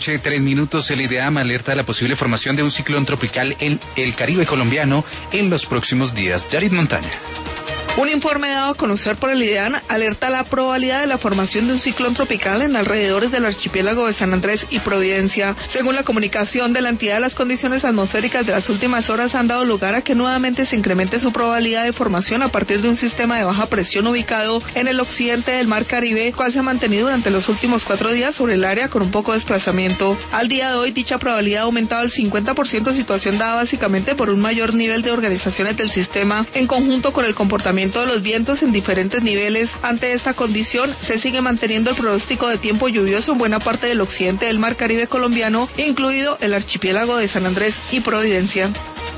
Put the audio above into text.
noche, 3 minutos. El IDEAM alerta de la posible formación de un ciclón tropical en el Caribe colombiano en los próximos días. Yarit Montaña. Un informe dado a conocer por el IDEAM alerta la probabilidad de la formación de un ciclón tropical en alrededores del archipiélago de San Andrés y Providencia. Según la comunicación de la entidad, las condiciones atmosféricas de las últimas horas han dado lugar a que nuevamente se incremente su probabilidad de formación a partir de un sistema de baja presión ubicado en el occidente del Mar Caribe, cual se ha mantenido durante los últimos 4 días sobre el área con un poco de desplazamiento. Al día de hoy, dicha probabilidad ha aumentado al 50%, situación dada básicamente por un mayor nivel de organizaciones del sistema en conjunto con el comportamiento de los vientos en diferentes niveles. Ante esta condición, se sigue manteniendo el pronóstico de tiempo lluvioso en buena parte del occidente del Mar Caribe colombiano, incluido el archipiélago de San Andrés y Providencia.